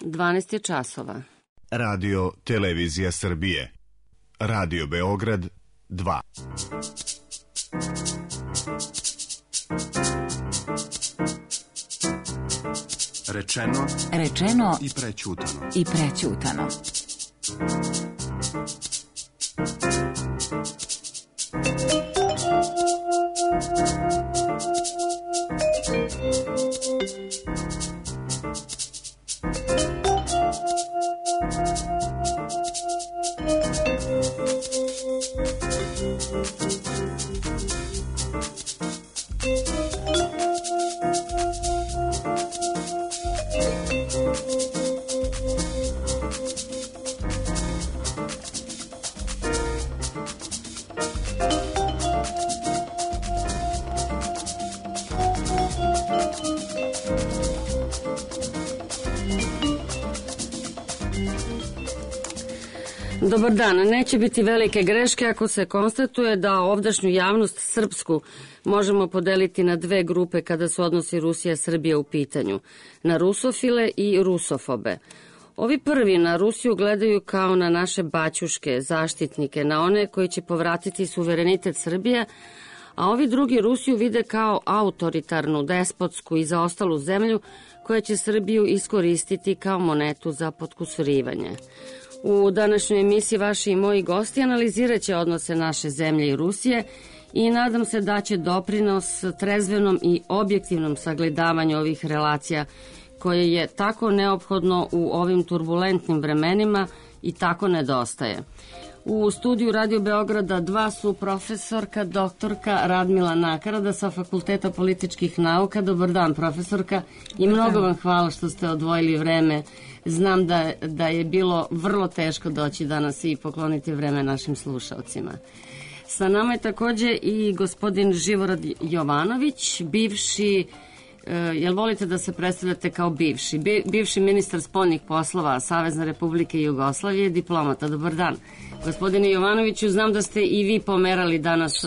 12 je časova. Radio Televizija Srbije. Radio Beograd 2. Rečeno i prećutano. Dobar dan. Neće biti velike greške ako se konstatuje da ovdašnju javnost srpsku možemo podeliti na dve grupe kada su odnosi Rusija-Srbija u pitanju. Na rusofile i rusofobe. Ovi prvi na Rusiju gledaju kao na naše baćuške, zaštitnike, na one koji će povratiti suverenitet Srbije, a ovi drugi Rusiju vide kao autoritarnu, despotsku i zaostalu zemlju koja će Srbiju iskoristiti kao monetu za potkusurivanje. U današnjoj emisiji vaši i moji gosti analizirat će odnose naše zemlje i Rusije i nadam se da će doprinos trezvenom i objektivnom sagledavanju ovih relacija koje je tako neophodno u ovim turbulentnim vremenima i tako nedostaje. U studiju Radio Beograda 2 su profesorka, doktorka Radmila Nakarada sa Fakulteta političkih nauka. Dobar dan, profesorka, i mnogo vam hvala što ste odvojili vreme. Znam da je bilo vrlo teško doći danas i pokloniti vreme našim slušalcima. Sa nama je takođe i gospodin Živorad Jovanović, bivši, jel volite da se predstavljate kao bivši ministar spoljnih poslova Savezne Republike Jugoslavije, diplomata. Dobar dan. Gospodine Jovanoviću, znam da ste i vi pomerali danas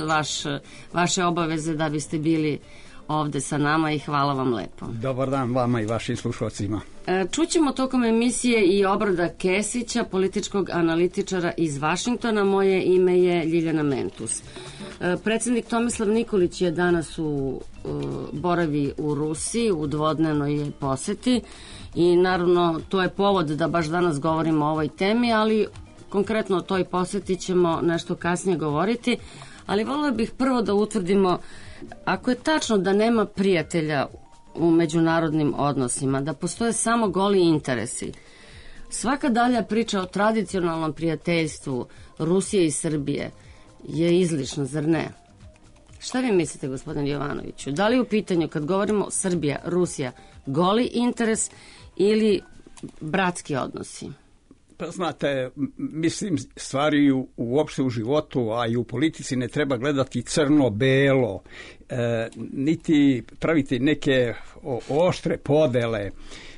vaše obaveze da biste bili ovde sa nama i hvala vam lepo. Dobar dan vama i vašim slušalcima. Čućemo tokom emisije i Obrada Kesića, političkog analitičara iz Vašingtona. Moje ime je Ljiljana Mentus. Predsednik Tomislav Nikolić je danas boravi u Rusiji, u dvodnevnoj poseti i naravno to je povod da baš danas govorimo o ovoj temi, ali konkretno o toj poseti ćemo nešto kasnije govoriti, ali voljela bih prvo da utvrdimo ako je tačno da nema prijatelja u međunarodnim odnosima, da postoje samo goli interesi. Svaka dalja priča o tradicionalnom prijateljstvu Rusije i Srbije je izlišna, zar ne? Šta vi mislite, gospodin Jovanoviću? Da li je u pitanju, kad govorimo Srbija, Rusija, goli interes ili bratski odnosi? Pa znate, mislim, stvari uopšte u životu, a i u politici ne treba gledati crno-belo, niti praviti neke oštre podele,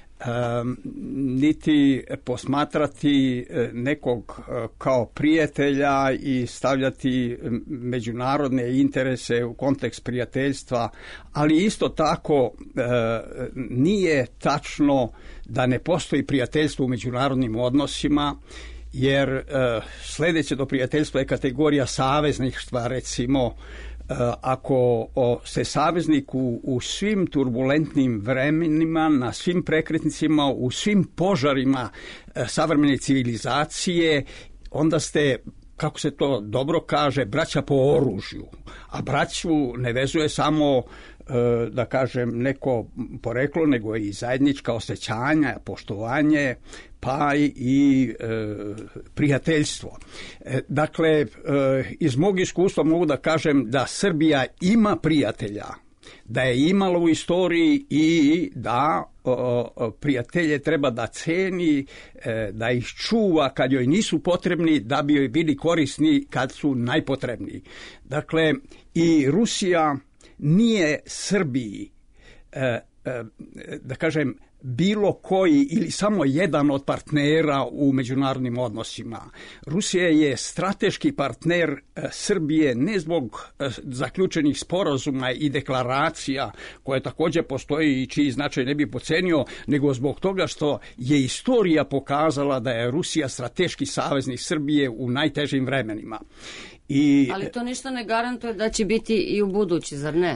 niti posmatrati nekog kao prijatelja i stavljati međunarodne interese u kontekst prijateljstva, ali isto tako nije tačno da ne postoji prijateljstvo u međunarodnim odnosima, jer sledeće do prijateljstva je kategorija savezništva, recimo. Ako se saveznik u svim turbulentnim vremenima, na svim prekretnicima, u svim požarima savremene civilizacije, onda ste, kako se to dobro kaže, braća po oružju. A braću ne vezuje samo, da kažem, neko poreklo, nego i zajednička osjećanja, poštovanje, pa i prijateljstvo. Dakle, iz mog iskustva mogu da kažem da Srbija ima prijatelja, da je imala u istoriji i da prijatelje treba da ceni, da ih čuva kad joj nisu potrebni, da bi joj bili korisni kad su najpotrebniji. Dakle, i Rusija nije Srbiji, da kažem, bilo koji ili samo jedan od partnera u međunarodnim odnosima. Rusija je strateški partner Srbije ne zbog zaključenih sporazuma i deklaracija koje također postoji i čiji značaj ne bi pocenio, nego zbog toga što je istorija pokazala da je Rusija strateški saveznik Srbije u najtežim vremenima. Ali to ništa ne garantuje da će biti i u budući, zar ne?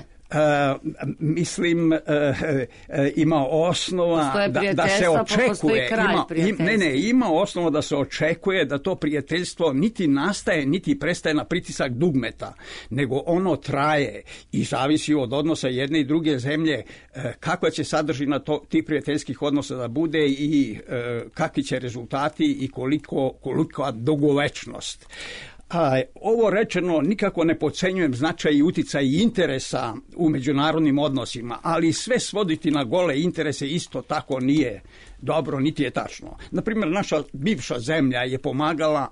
Mislim, ima osnova da se očekuje, ima osnova da se očekuje da to prijateljstvo niti nastaje, niti prestaje na pritisak dugmeta, nego ono traje i zavisi od odnosa jedne i druge zemlje, kakva će sadržina tih prijateljskih odnosa da bude i kakvi će rezultati i kolika dugovečnost. Ovo rečeno nikako ne podcenjujem značaj i uticaj i interesa u međunarodnim odnosima, ali sve svoditi na gole interese isto tako nije dobro, niti je tačno. Naprimjer, naša bivša zemlja je pomagala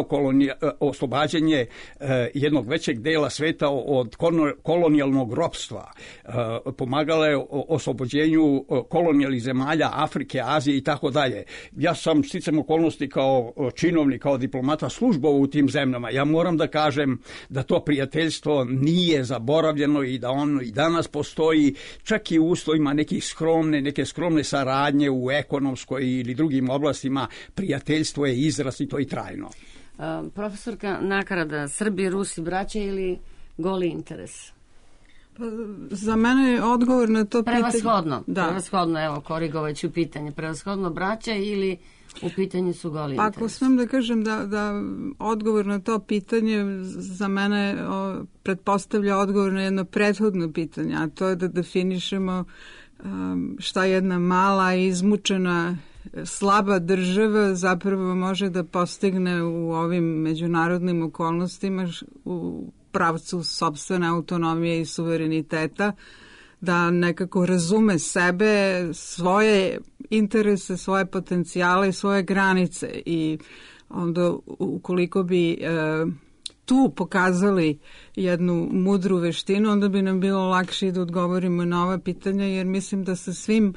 oslobađanje jednog većeg dela sveta od kolonijalnog ropstva. Pomagala je oslobođenju kolonijalnih zemalja Afrike, Azije i tako dalje. Ja sam sticam okolnosti kao činovnik, kao diplomata službovao u tim zemljama. Ja moram da kažem da to prijateljstvo nije zaboravljeno i da ono i danas postoji, čak i u uslovima neke skromne saradnje u ekonomskoj ili drugim oblastima. Prijateljstvo je izrazito i trajno. Profesorka Nakarada, Srbi i Rusi braća ili goli interes? Pa, za mene je odgovor na to pitanje... Prevashodno, evo, korigovaću pitanje. Prevashodno braća ili u pitanju su goli interes? Ako smem da kažem da odgovor na to pitanje za mene pretpostavlja odgovor na jedno prethodno pitanje, a to je da definišemo šta jedna mala, izmučena, slaba država zapravo može da postigne u ovim međunarodnim okolnostima u pravcu sopstvene autonomije i suvereniteta, da nekako razume sebe, svoje interese, svoje potencijale i svoje granice. I onda ukoliko bi tu pokazali jednu mudru veštinu, onda bi nam bilo lakše da odgovorimo na ova pitanja, jer mislim da sa svim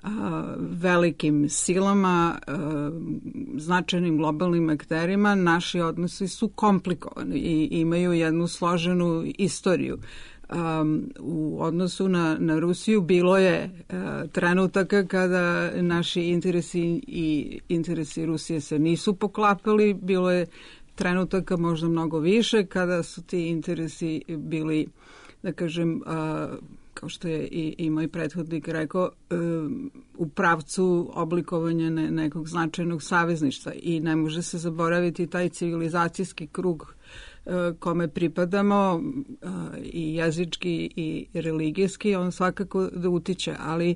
velikim silama, značajnim globalnim akterima, naši odnosi su komplikovani i imaju jednu složenu istoriju. U odnosu na Rusiju bilo je trenutaka kada naši interesi i interesi Rusije se nisu poklapali, bilo je trenutaka možda mnogo više kada su ti interesi bili, da kažem, kao što je i moj prethodnik rekao, u pravcu oblikovanja nekog značajnog savezništva i ne može se zaboraviti taj civilizacijski krug kome pripadamo i jezički i religijski, on svakako da utiče, ali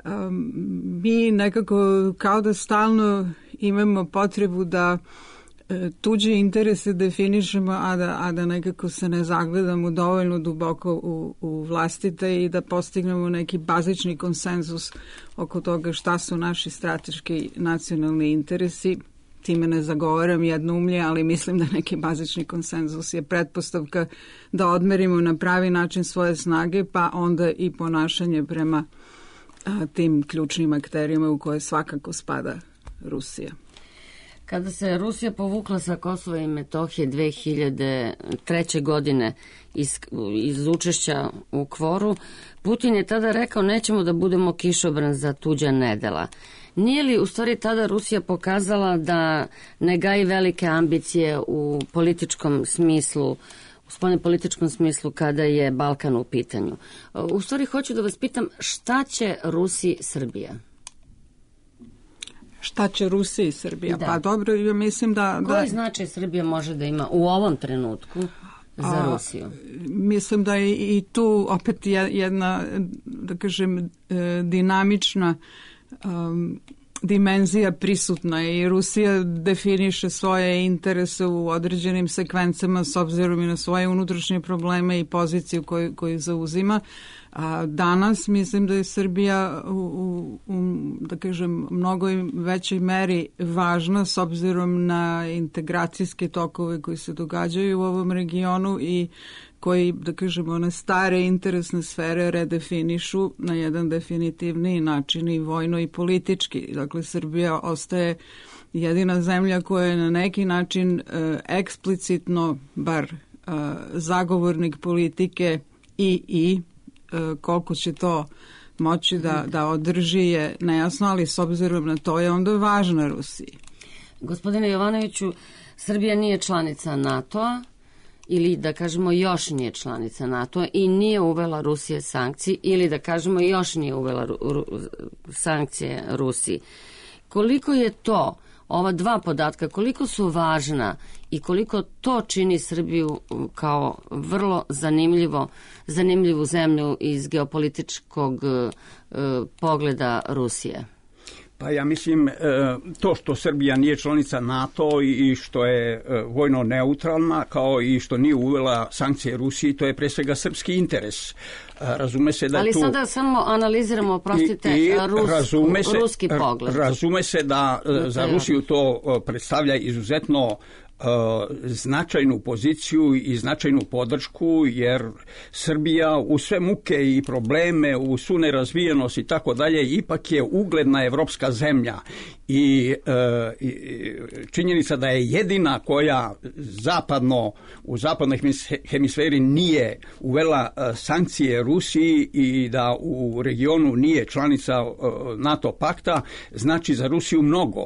mi nekako kao da stalno imamo potrebu da tuđe interese definišemo, a da nekako se ne zagledamo dovoljno duboko u vlastite i da postignemo neki bazični konsenzus oko toga šta su naši strateški nacionalni interesi. Time ne zagovaram jednoumlje, ali mislim da neki bazični konsenzus je pretpostavka da odmerimo na pravi način svoje snage, pa onda i ponašanje prema tim ključnim akterima u koje svakako spada Rusija. Kada se Rusija povukla sa Kosova i Metohije 2003. godine iz učešća u KFOR-u, Putin je tada rekao nećemo da budemo kišobran za tuđa nedela. Nije li u stvari tada Rusija pokazala da ne gaji velike ambicije u političkom smislu, u spoljnopolitičkom smislu kada je Balkan u pitanju? U stvari hoću da vas pitam šta će Rusiji Srbija? Šta će Rusija i Srbija? Da. Pa dobro, ja mislim da... Koji značaj Srbija može da ima u ovom trenutku za Rusiju? Mislim da je i tu opet jedna, da kažem, dinamična dimenzija prisutna i Rusija definiše svoje interese u određenim sekvencama s obzirom i na svoje unutrašnje probleme i poziciju koju zauzima. A danas mislim da je Srbija u da kažem, mnogo većoj meri važna s obzirom na integracijske tokove koji se događaju u ovom regionu i koji, da kažemo, one stare interesne sfere redefinišu na jedan definitivniji način i vojno i politički. Dakle, Srbija ostaje jedina zemlja koja je na neki način eksplicitno, bar zagovornik politike i koliko će to moći da održi je nejasno, ali s obzirom na to je onda važna Rusiji. Gospodine Jovanoviću, Srbija nije članica NATO-a, ili da kažemo još nije članica NATO-a i nije uvela Rusije sankcije, ili da kažemo još nije uvela sankcije Rusiji. Koliko je to, ova dva podatka, koliko su važna i koliko to čini Srbiju kao vrlo zanimljivu zemlju iz geopolitičkog pogleda Rusije? Pa ja mislim to što Srbija nije članica NATO i što je vojno neutralna, kao i što nije uvela sankcije Rusiji, to je pre svega srpski interes. Razume se da ali tu... sada samo analiziramo, oprostite, ruski pogled. Razume se da za Rusiju to predstavlja izuzetno značajnu poziciju i značajnu podršku, jer Srbija u sve muke i probleme, u svu nerazvijenost i tako dalje, ipak je ugledna evropska zemlja i činjenica da je jedina koja u zapadnoj hemisferi nije uvela sankcije Rusiji i da u regionu nije članica NATO pakta, znači za Rusiju mnogo.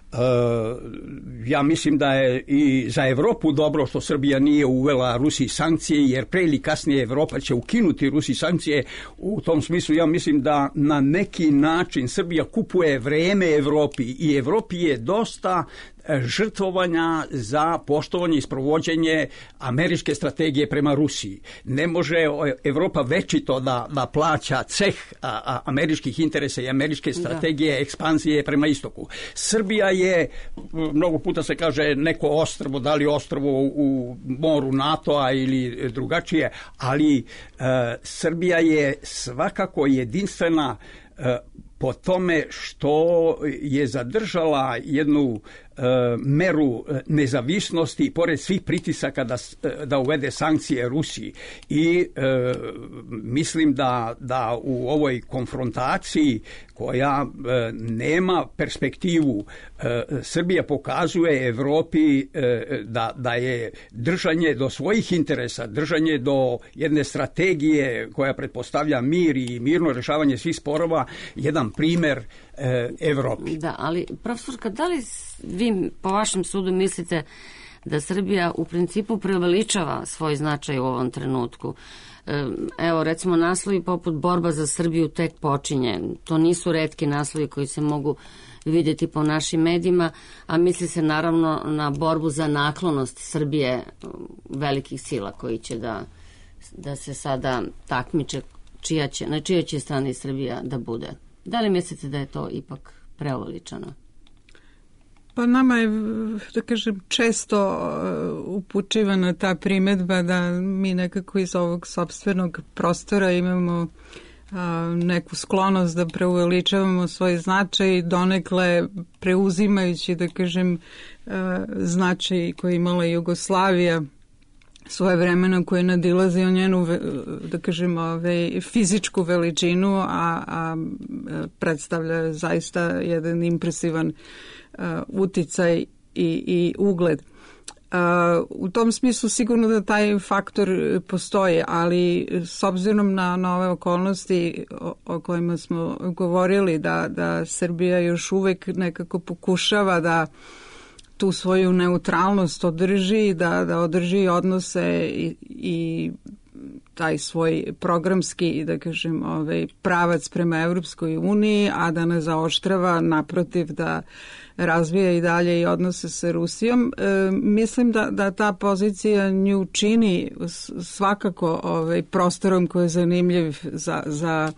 Ja mislim da je i za Evropu dobro što Srbija nije uvela Rusiji sankcije, jer pre ili kasnije Evropa će ukinuti Rusiji sankcije. U tom smislu ja mislim da na neki način Srbija kupuje vreme Evropi i Evropi je dosta žrtvovanja za poštovanje i sprovođenje američke strategije prema Rusiji. Ne može Evropa večito da plaća ceh američkih interesa i američke strategije ekspanzije prema istoku. Srbija je, mnogo puta se kaže, neko ostrvo, da li ostrvo u moru NATO-a ili drugačije, ali Srbija je svakako jedinstvena po tome što je zadržala jednu meru nezavisnosti pored svih pritisaka da uvede sankcije Rusiji. I mislim da u ovoj konfrontaciji koja nema perspektivu, Srbija pokazuje Evropi da je držanje do svojih interesa, držanje do jedne strategije koja pretpostavlja mir i mirno rešavanje svih sporova, jedan primer Evropi. Da, ali profesorka, da li vi po vašem sudu mislite da Srbija u principu preuveličava svoj značaj u ovom trenutku? Evo, recimo, naslovi poput Borba za Srbiju tek počinje. To nisu retki naslovi koji se mogu vidjeti po našim medijima, a misli se naravno na borbu za naklonost Srbije velikih sila koji će da se sada takmiče na čijoj će strani Srbija da bude. Da li mislite da je to ipak preuveličano? Pa nama je, da kažem, često upućivana ta primedba da mi nekako iz ovog sopstvenog prostora imamo neku sklonost da preuveličavamo svoj značaj, donekle preuzimajući, da kažem, značaj koji je imala Jugoslavija svoje vremena, koje nadilazi o njenu, da kažem, fizičku veličinu, a predstavlja zaista jedan impresivan uticaj i ugled. U tom smislu sigurno da taj faktor postoji, ali s obzirom na ove okolnosti o kojima smo govorili, da Srbija još uvek nekako pokušava da tu svoju neutralnost održi, da održi odnose i taj svoj programski, da kažem, pravac prema Evropskoj uniji, a da ne zaoštrava, naprotiv, da razvija i dalje i odnose sa Rusijom. Mislim da ta pozicija nju čini svakako prostorom koji je zanimljiv za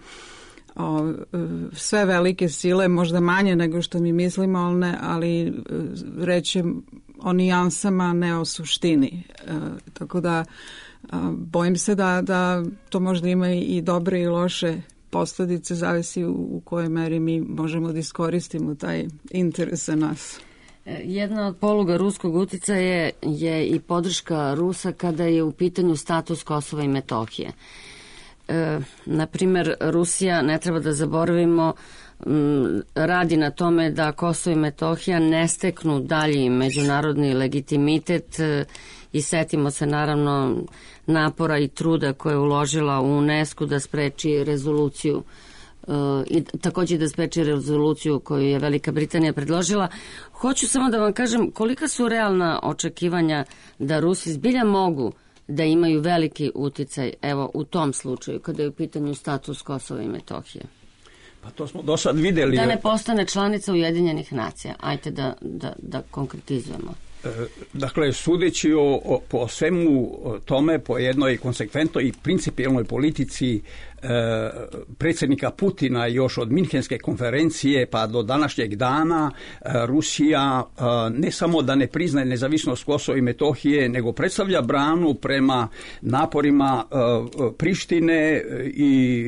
sve velike sile, možda manje nego što mi mislimo, ali rećem o nijansama, ne o suštini. Tako da bojim se da to možda ima i dobre i loše posljedice, zavisi u kojoj meri mi možemo da iskoristimo taj interes za nas. Jedna od poluga ruskog uticaja je i podrška Rusa kada je u pitanju status Kosova i Metohije. Naprimer, Rusija, ne treba da zaboravimo, radi na tome da Kosovo i Metohija ne steknu dalji međunarodni legitimitet i setimo se naravno napora i truda koje je uložila u UNESCO da spreči rezoluciju i takođe da spreči rezoluciju koju je Velika Britanija predložila. Hoću samo da vam kažem kolika su realna očekivanja da Rusi zbilja mogu da imaju veliki uticaj, evo, u tom slučaju, kada je u pitanju status Kosova i Metohije. Pa to smo do sad videli. Da ne postane članica Ujedinjenih nacija. Ajte da konkretizujemo. Dakle, sudeći po svemu tome, po jednoj konsekventnoj i principijelnoj politici predsjednika Putina još od Minhenske konferencije pa do današnjeg dana, Rusija ne samo da ne priznaje nezavisnost Kosova i Metohije, nego predstavlja branu prema naporima Prištine i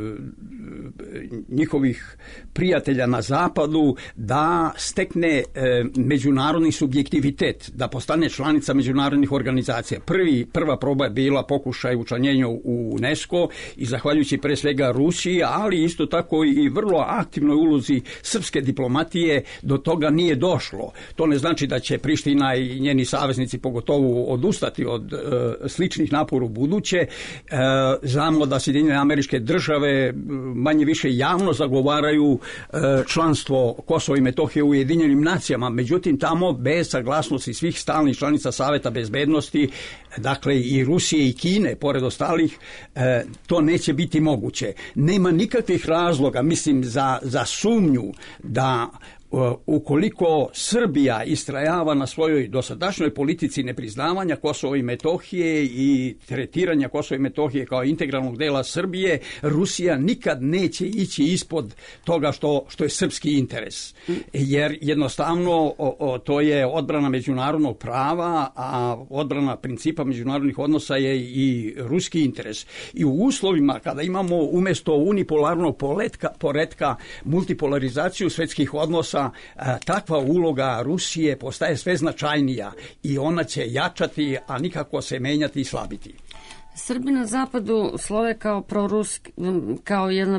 njihovih prijatelja na zapadu da stekne međunarodni subjektivitet, da postane članica međunarodnih organizacija. Prva proba je bila pokušaj učlanjenja u UNESCO i zahvaljujući pre svega Rusiji, ali isto tako i vrlo aktivnoj ulozi srpske diplomatije do toga nije došlo. To ne znači da će Priština i njeni saveznici pogotovo odustati od sličnih napora u buduće. Znamo da Sjedinjene Američke Države manje više javno zagovaraju članstvo Kosova i Metohije u Ujedinjenim nacijama, međutim tamo bez saglasnosti svih stalnih članica Saveta bezbednosti, dakle i Rusije i Kine, pored ostalih, to neće biti moguće. Nema nikakvih razloga, mislim, za sumnju da ukoliko Srbija istrajava na svojoj dosadašnjoj politici nepriznavanja Kosova i Metohije i tretiranja Kosova i Metohije kao integralnog dela Srbije, Rusija nikad neće ići ispod toga što je srpski interes. Jer jednostavno to je odbrana međunarodnog prava, a odbrana principa međunarodnih odnosa je i ruski interes. I u uslovima kada imamo umjesto unipolarnog poretka multipolarizaciju svetskih odnosa, takva uloga Rusije postaje sve značajnija i ona će jačati, a nikako se menjati i slabiti. Srbi na zapadu slove kao jedna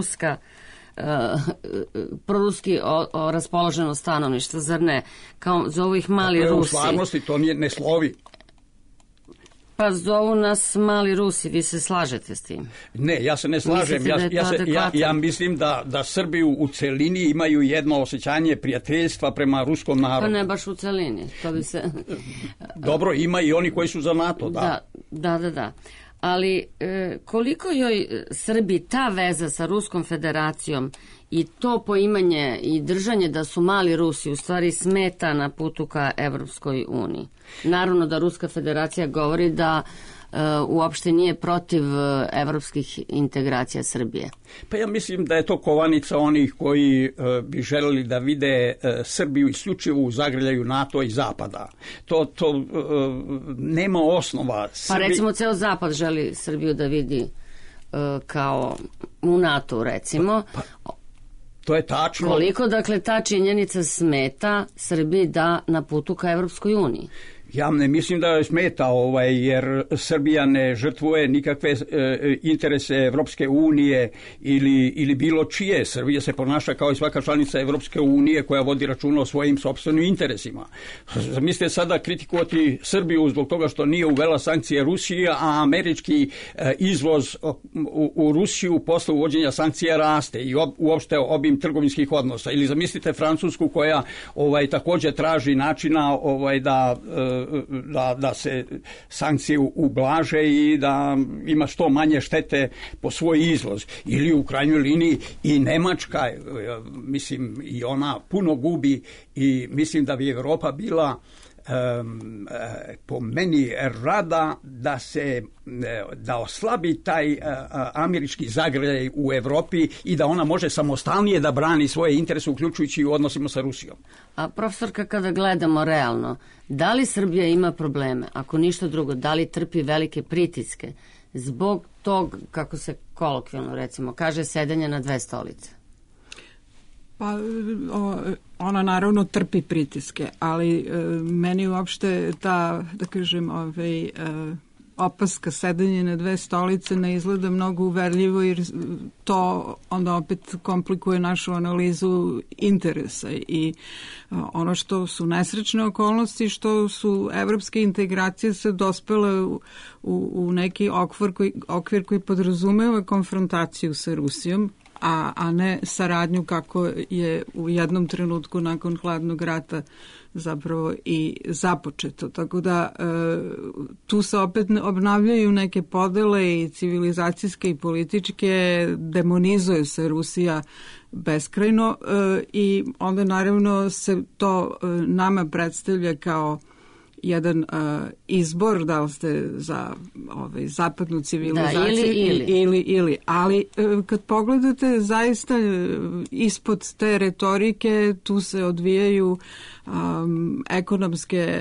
proruski raspoloženo stanovništvo, zar ne? Kao zovu ih mali Rusi. U stvarnosti to ne slovi. Pa zovu nas mali Rusi, vi se slažete s tim? Ne, ja se ne slažem. Ja mislim da Srbi u celini imaju jedno osjećanje prijateljstva prema ruskom narodu. Pa ne baš u celini, to bi se... Dobro, ima i oni koji su za NATO, da. Da. Ali koliko joj Srbi ta veza sa Ruskom federacijom i to poimanje i držanje da su mali Rusi u stvari smeta na putu ka Evropskoj uniji? Naravno da Ruska federacija govori da uopšte nije protiv evropskih integracija Srbije. Pa ja mislim da je to kovanica onih koji bi želeli da vide Srbiju isključivo u zagrljaju NATO i Zapada. To nema osnova. Pa recimo ceo Zapad želi Srbiju da vidi kao u NATO, recimo. To je tačno. Koliko, dakle, ta činjenica smeta Srbiji da na putu ka Evropskoj uniji? Ja ne mislim da smeta, jer Srbija ne žrtvuje nikakve interese Evropske unije ili bilo čije. Srbija se ponaša kao i svaka članica Evropske unije koja vodi računa o svojim sopstvenim interesima. Zamislite sada kritikovati Srbiju zbog toga što nije uvela sankcije Rusije, a američki izvoz u Rusiju posle uvođenja sankcija raste i uopšte obim trgovinskih odnosa. Ili zamislite Francusku koja također traži načina da se sankcije ublaže i da ima što manje štete po svoj izvoz. Ili u krajnjoj liniji i Nemačka, mislim, i ona puno gubi i mislim da bi Evropa bila po meni rada da oslabi taj američki zagrljaj u Evropi i da ona može samostalnije da brani svoje interese, uključujući u odnosima sa Rusijom. A profesorka, kada gledamo realno, da li Srbija ima probleme, ako ništa drugo, da li trpi velike pritiske zbog tog, kako se kolokvijalno recimo kaže, sedenja na dve stolice? Pa ona naravno trpi pritiske, ali meni uopšte ta, da kažem, opaska sedenje na dve stolice ne izgleda mnogo uverljivo, jer to onda opet komplikuje našu analizu interesa i ono što su nesrećne okolnosti, što su evropske integracije se dospele u neki okvir koji podrazumeva konfrontaciju sa Rusijom, a ne saradnju kako je u jednom trenutku nakon hladnog rata zapravo i započeto. Tako da tu se opet obnavljaju neke podele i civilizacijske i političke, demonizuje se Rusija beskrajno i onda naravno se to nama predstavlja kao jedan izbor, da li ste za zapadnu civilizaciju ili. Ali kad pogledate zaista ispod te retorike tu se odvijaju ekonomske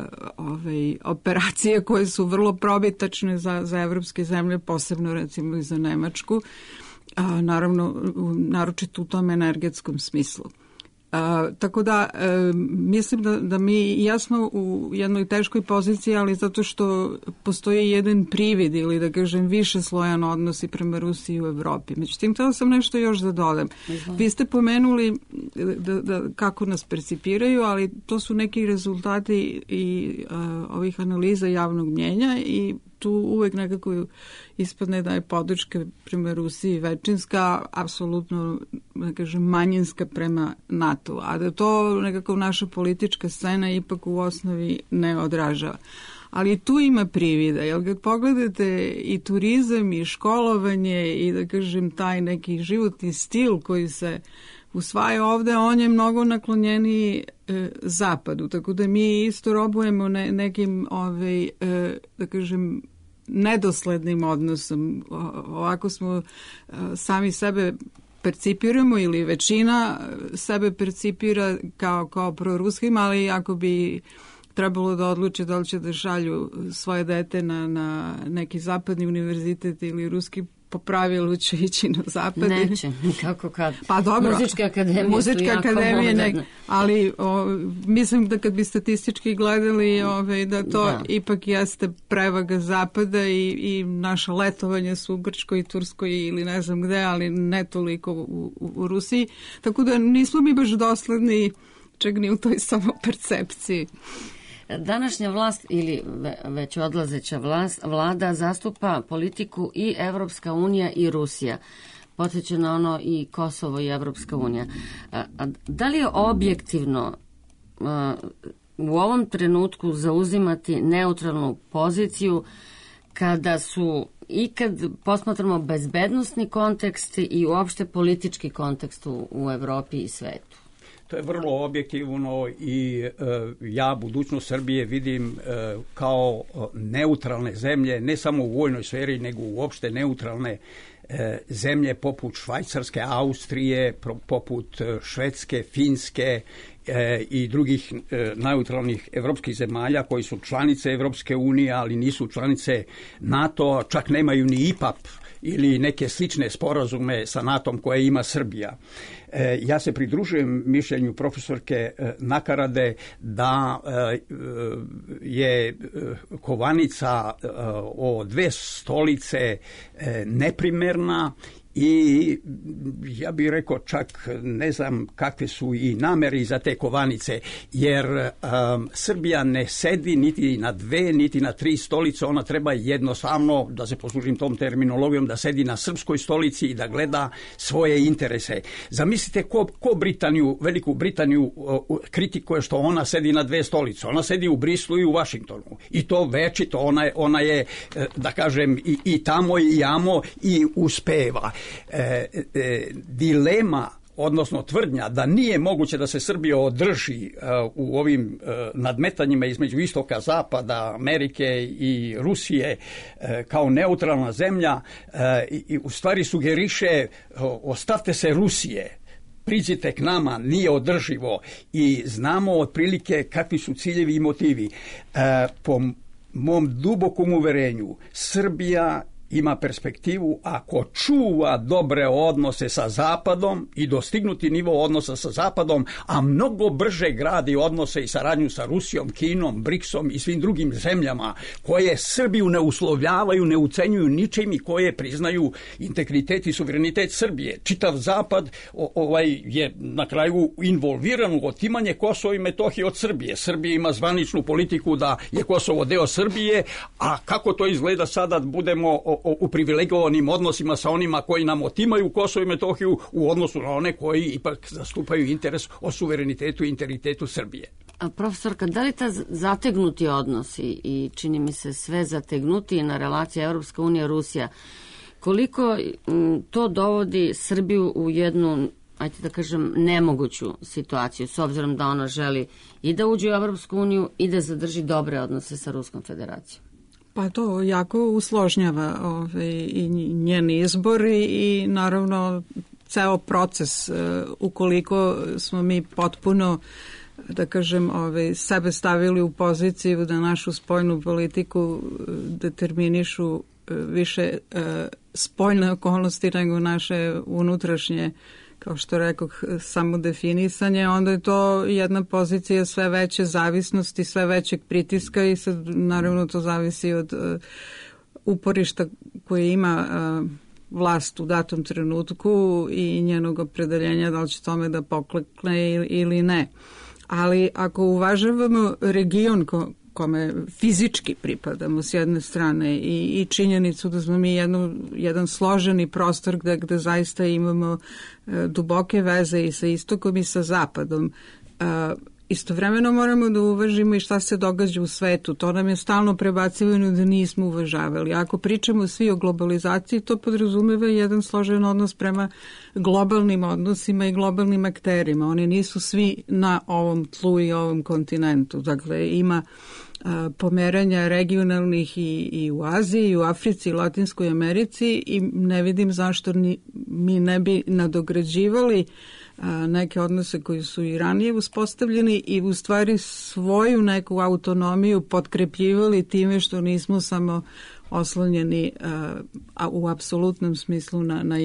operacije koje su vrlo probitačne za evropske zemlje, posebno recimo i za Nemačku, naravno naročito u tom energetskom smislu. Tako da mislim da mi jasno u jednoj teškoj poziciji, ali zato što postoji jedan privid ili da kažem više slojan odnos i prema Rusiji u Evropi. Međutim, htjela sam nešto još da dodam. Vi ste pomenuli da kako nas percipiraju, ali to su neki rezultati i ovih analiza javnog mnjenja i tu uvek nekako ispadne da je podrška prema Rusiji većinska, apsolutno, da kažem, manjinska prema NATO, a da to nekako naša politička scena ipak u osnovi ne odražava. Ali tu ima privida, jer kad pogledate i turizam i školovanje i da kažem taj neki životni stil koji se usvaja ovde, on je mnogo naklonjeniji zapadu, tako da mi isto robujemo nekim da kažem nedoslednim odnosom. Ovako smo sami sebe percipiramo ili većina sebe percipira kao proruskim, ali ako bi trebalo da odluče da li će da šalju svoje dete na neki zapadni univerzitet ili ruski, po pravilu će ići na zapad. Neće, kako kad. Pa dobro, Muzičke akademije ali mislim da kad bi statistički gledali da to ipak jeste prevaga zapada i naša letovanja su u Grčkoj i Turskoj ili ne znam gde, ali ne toliko u Rusiji. Tako da nismo mi baš dosledni čak ni u toj samopercepciji. Današnja vlast ili već odlazeća vlada zastupa politiku i Evropska unija i Rusija. Podsjeća na ono i Kosovo i Evropska unija. Da li je objektivno u ovom trenutku zauzimati neutralnu poziciju kada su i kad posmatramo bezbednosni kontekst i uopšte politički kontekst u Evropi i svetu? To je vrlo objektivno i ja budućnost Srbije vidim kao neutralne zemlje, ne samo u vojnoj sferi, nego uopšte neutralne zemlje poput Švajcarske, Austrije, poput Švedske, Finske i drugih neutralnih evropskih zemalja koji su članice Evropske unije, ali nisu članice NATO, čak nemaju ni IPAP ili neke slične sporazume sa NATO-om koje ima Srbija. Ja se pridružujem mišljenju profesorke Nakarade da je kovanica o dve stolice neprimerna i ja bih rekao čak ne znam kakve su i namere za te kovanice, jer Srbija ne sedi niti na dve, niti na tri stolice, ona treba jednostavno, da se poslužim tom terminologijom, da sedi na srpskoj stolici i da gleda svoje interese. Zamislite ko Britaniju, Veliku Britaniju kritikuje što ona sedi na dve stolice. Ona sedi u Brislu i u Vašingtonu. I to večito, ona je, da kažem, i tamo i jamo i uspeva. Dilema, odnosno tvrdnja da nije moguće da se Srbija održi u ovim nadmetanjima između istoka, zapada, Amerike i Rusije kao neutralna zemlja i u stvari sugeriše ostavte se Rusije, priđite k nama, nije održivo i znamo otprilike kakvi su ciljevi i motivi. Po mom dubokom uverenju Srbija ima perspektivu ako čuva dobre odnose sa Zapadom i dostignuti nivo odnosa sa Zapadom, a mnogo brže gradi odnose i saradnju sa Rusijom, Kinom, BRICS-om i svim drugim zemljama koje Srbiju ne uslovljavaju, ne ucenjuju ničim i koje priznaju integritet i suverenitet Srbije. Čitav Zapad je na kraju involviran u otimanje Kosova i Metohije od Srbije. Srbija ima zvaničnu politiku da je Kosovo deo Srbije, a kako to izgleda sada budemo u privilegovanim odnosima sa onima koji nam otimaju Kosovo i Metohiju u odnosu na one koji ipak zastupaju interes o suverenitetu i integritetu Srbije. A profesorka, da li ta zategnuti odnosi i čini mi se sve zategnuti na relaciji Evropska unija Rusija, koliko to dovodi Srbiju u jednu, ajde da kažem, nemoguću situaciju, s obzirom da ona želi i da uđe u Evropsku uniju i da zadrži dobre odnose sa Ruskom federacijom? Pa to jako usložnjava i njen izbor i naravno ceo proces, ukoliko smo mi potpuno, da kažem, sebe stavili u poziciju da našu spoljnu politiku determinišu više spoljne okolnosti nego naše unutrašnje, kao što rekoh, samo definisanje, onda je to jedna pozicija sve veće zavisnosti, sve većeg pritiska i sad naravno to zavisi od uporišta koje ima vlast u datom trenutku i njenog opredeljenja da li će tome da poklekne ili ne. Ali ako uvažavamo region kome fizički pripadamo s jedne strane i činjenicu da smo mi jedan složeni prostor gde zaista imamo duboke veze i sa istokom i sa zapadom, istovremeno moramo da uvažimo i šta se događa u svetu. To nam je stalno prebacivano da nismo uvažavali. Ako pričamo svi o globalizaciji, to podrazumeva jedan složen odnos prema globalnim odnosima i globalnim akterima. Oni nisu svi na ovom tlu i ovom kontinentu. Dakle, ima pomeranja regionalnih i u Aziji, i u Africi, i Latinskoj Americi i ne vidim zašto mi ne bi nadograđivali neke odnose koji su i ranije uspostavljeni i u stvari svoju neku autonomiju potkrepljivali time što nismo samo oslonjeni u apsolutnom smislu na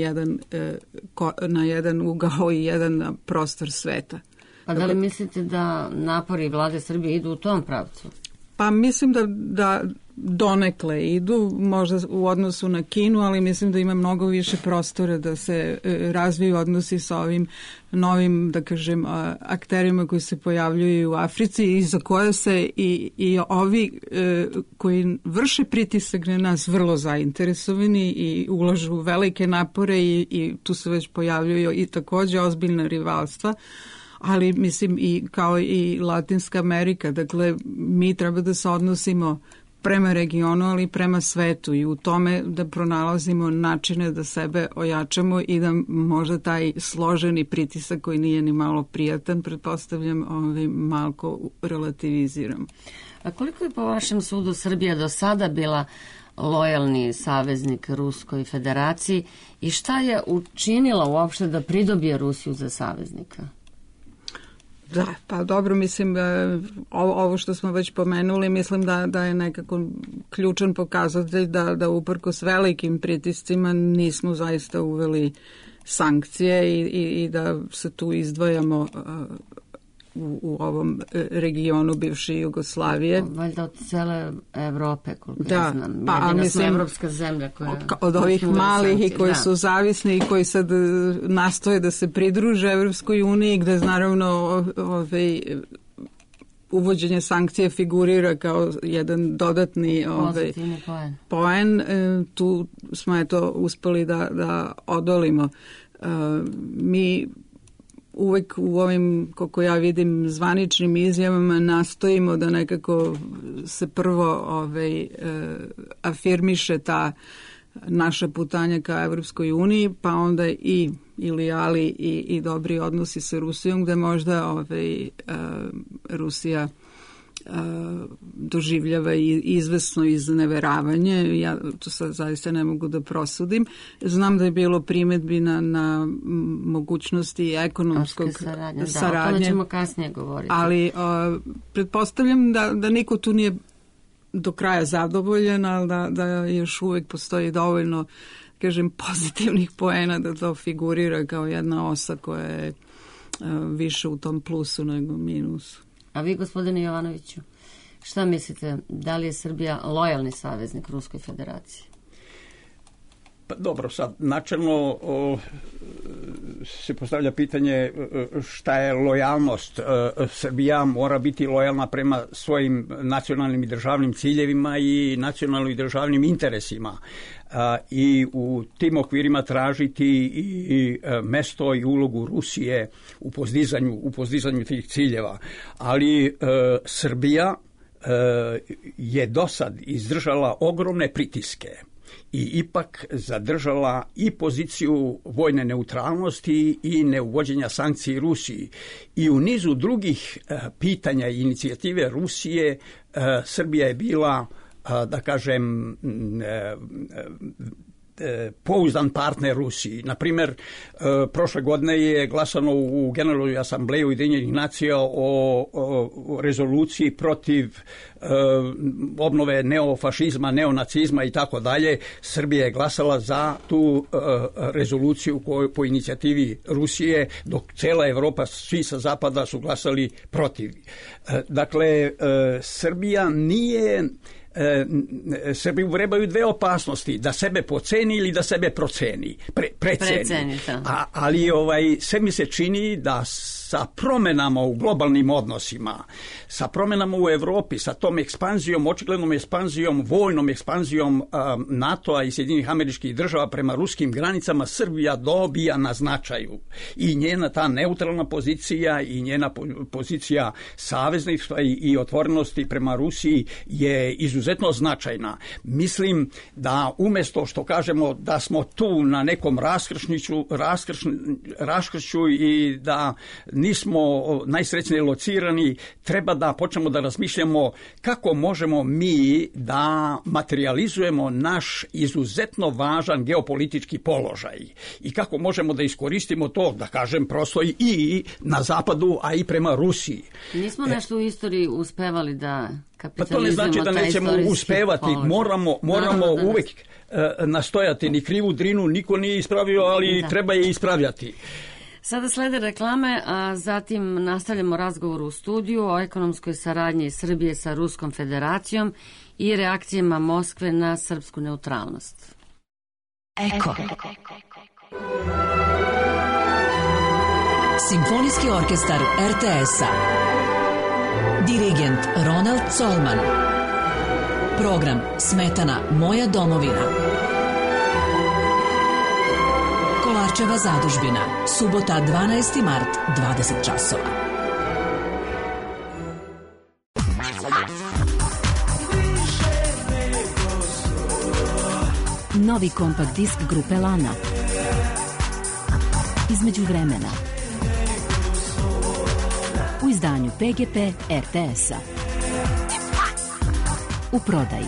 jedan ugao i jedan prostor sveta. Pa da li mislite da napori vlade Srbije idu u tom pravcu? Pa mislim da donekle idu, možda u odnosu na Kinu, ali mislim da ima mnogo više prostora da se razviju odnosi sa ovim novim, da kažem, akterima koji se pojavljuju u Africi i za koje se i ovi koji vrše pritisak na nas vrlo zainteresovani i ulažu velike napore i tu se već pojavljuju i takođe ozbiljna rivalstva. Ali mislim i kao i Latinska Amerika, dakle mi treba da se odnosimo prema regionu, ali i prema svetu i u tome da pronalazimo načine da sebe ojačamo i da možda taj složeni pritisak koji nije ni malo prijatan, pretpostavljam, malko relativiziramo. A koliko je po vašem sudu Srbija do sada bila lojalni saveznik Ruskoj federaciji i šta je učinila uopšte da pridobije Rusiju za saveznika? Da, pa dobro, mislim, ovo što smo već pomenuli, mislim da je nekako ključan pokazatelj da uprkos velikim pritiscima nismo zaista uveli sankcije i da se tu izdvajamo u ovom regionu bivše Jugoslavije. Valjda od cele Evrope, koliko ja znam. Pa, mislim, evropska zemlja koja... Od ovih malih i koji su zavisni i koji sad nastoje da se pridruže Evropskoj uniji, gde naravno uvođenje sankcije figurira kao jedan dodatni poen. Tu smo uspeli da odolimo. Mi uvek u ovim, kako ja vidim, zvaničnim izjavama nastojimo da nekako se prvo afirmiše ta naša putanja ka Evropskoj uniji, pa onda i dobri odnosi sa Rusijom, gde možda Rusija doživljava izvesno izneveravanje. Ja to sad zaista ne mogu da prosudim. Znam da je bilo primedbi na mogućnosti ekonomskog saradnje. Da, o tome ćemo kasnije govoriti. Ali pretpostavljam da niko tu nije do kraja zadovoljen, ali da još uvijek postoji dovoljno, kažem, pozitivnih poena da to figurira kao jedna osa koja je više u tom plusu nego minusu. A vi, gospodine Jovanoviću, šta mislite, da li je Srbija lojalni saveznik Ruskoj federaciji? Pa dobro, sad načelno se postavlja pitanje šta je lojalnost. Srbija mora biti lojalna prema svojim nacionalnim i državnim ciljevima i nacionalnim i državnim interesima. I u tim okvirima tražiti i mesto i ulogu Rusije u postizanju tih ciljeva. Ali Srbija je do sad izdržala ogromne pritiske i ipak zadržala i poziciju vojne neutralnosti i neuvođenja sankciji Rusiji. I u nizu drugih pitanja i inicijative Rusije Srbija je bila, da kažem, pouzdan partner Rusiji. Na primjer, prošle godine je glasano u Generalnoj asambleji Ujedinjenih nacija o rezoluciji protiv obnove neofašizma, neonacizma i tako dalje. Srbija je glasala za tu rezoluciju po inicijativi Rusije, dok cela Evropa, svi sa zapada su glasali protiv. Dakle, Srbija nije... Srbiju vrebaju dve opasnosti, da sebe poceni ili da sebe proceni, preceni. Ali sve mi se čini da sa promjenama u globalnim odnosima, sa promjenama u Evropi, sa tom ekspanzijom, očiglednom ekspanzijom, vojnom ekspanzijom NATO-a i Sjedinjenih Američkih Država prema ruskim granicama, Srbija dobija na značaju. I njena ta neutralna pozicija i njena pozicija savezništva i otvorenosti prema Rusiji je izuzetno značajna. Mislim da umjesto što kažemo da smo tu na nekom raskršću i da nismo najsrećnije locirani, treba da počnemo da razmišljamo kako možemo mi da materializujemo naš izuzetno važan geopolitički položaj i kako možemo da iskoristimo to, da kažem, prosto i na zapadu, a i prema Rusiji. Nismo nešto u istoriji uspevali da pa to ne znači da nećemo uspevati. Moramo uvijek nastojati. Ni krivu drinu niko nije ispravio, ali treba je ispravljati. Sada slede reklame, a zatim nastavljamo razgovor u studiju o ekonomskoj saradnji Srbije sa Ruskom federacijom i reakcijama Moskve na srpsku neutralnost. Eko. Simfonijski orkestar RTS-a. Dirigent Ronald Colman. Program Smetana Moja domovina. Kolarčeva zadužbina. Subota 12. mart, 20 časova. Novi kompakt disk grupe Lana. Između vremena. U izdanju PGP RTS-a. U prodaji.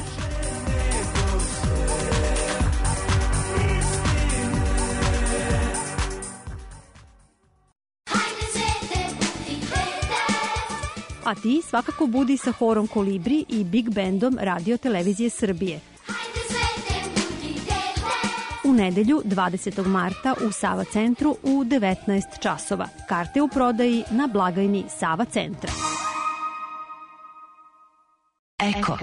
A ti svakako budi sa horom Kolibri i Big Bandom Radio Televizije Srbije. U nedelju 20. marta u Sava centru u 19 časova. Karte u prodaji na blagajni Sava centra. Eko.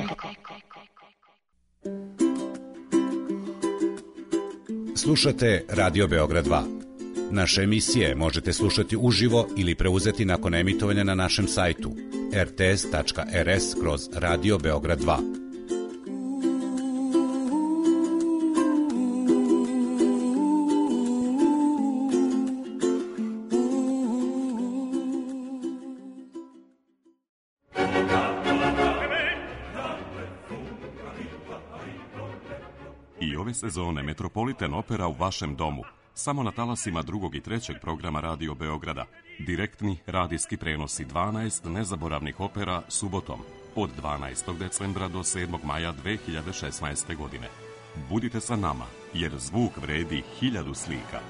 Slušate Radio Beograd 2. Naše emisije možete slušati uživo ili preuzeti nakon emitovanja na našem sajtu rts.rs/Radio Beograd 2. I ove sezone Metropolitan Opera u vašem domu. Samo na talasima drugog i trećeg programa Radio Beograda. Direktni radijski prenosi 12 nezaboravnih opera subotom od 12. decembra do 7. maja 2016. godine. Budite sa nama, jer zvuk vredi 1000 slika.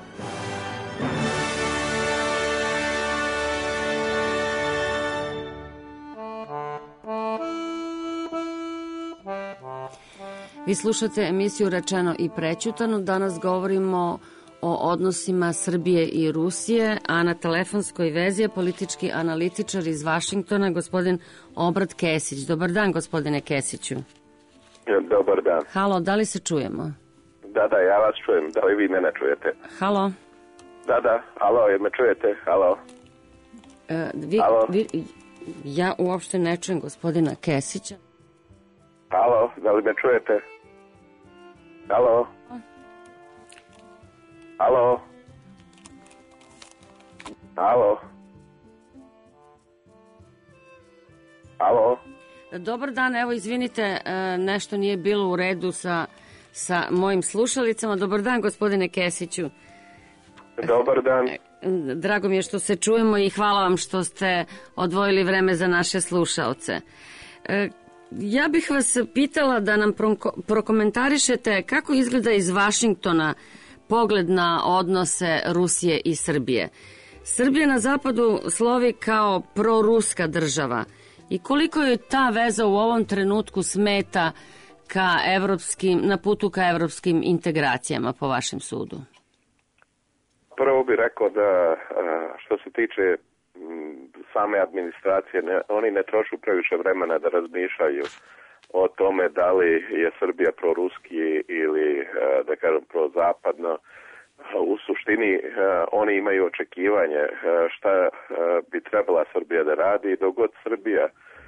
Vi slušate emisiju Rečeno i prećutano. Danas govorimo o odnosima Srbije i Rusije, a na telefonskoj vezi je politički analitičar iz Vašingtona, gospodin Obrat Kesić. Dobar dan, gospodine Kesiću. Dobar dan. Halo, da li se čujemo? Da, ja vas čujem. Da li vi mene čujete? Halo. Da, halo, jel me čujete? Halo. Halo. Ja uopšte ne čujem gospodina Kesića. Halo, da li me čujete? Halo. Halo. Halo. Halo. Dobar dan, evo izvinite, nešto nije bilo u redu sa mojim slušalicama. Dobar dan, gospodine Kesiću. Dobar dan. Drago mi je što se čujemo i hvala vam što ste odvojili vreme za naše slušaoce. Ja bih vas pitala da nam prokomentarišete kako izgleda iz Vašingtona pogled na odnose Rusije i Srbije. Srbija na zapadu slovi kao proruska država i koliko je ta veza u ovom trenutku smeta na putu ka evropskim integracijama po vašem sudu? Prvo bih rekao da što se tiče same administracije, oni ne trošu previše vremena da razmišljaju o tome da li je Srbija proruski ili, da kažem, prozapadno. U suštini oni imaju očekivanje šta bi trebala Srbija da radi, dok god Srbija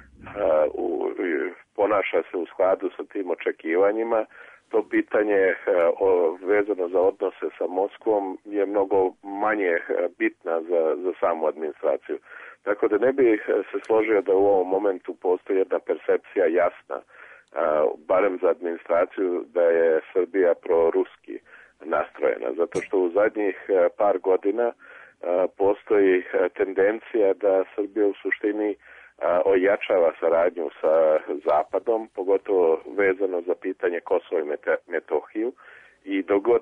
ponaša se u skladu sa tim očekivanjima, to pitanje vezano za odnose sa Moskvom je mnogo manje bitna za samu administraciju. Tako da ne bi se složio da u ovom momentu postoji jedna percepcija jasna, barem za administraciju, da je Srbija proruski nastrojena. Zato što u zadnjih par godina postoji tendencija da Srbija u suštini ojačava saradnju sa Zapadom, pogotovo vezano za pitanje Kosova i Metohiju, i dogod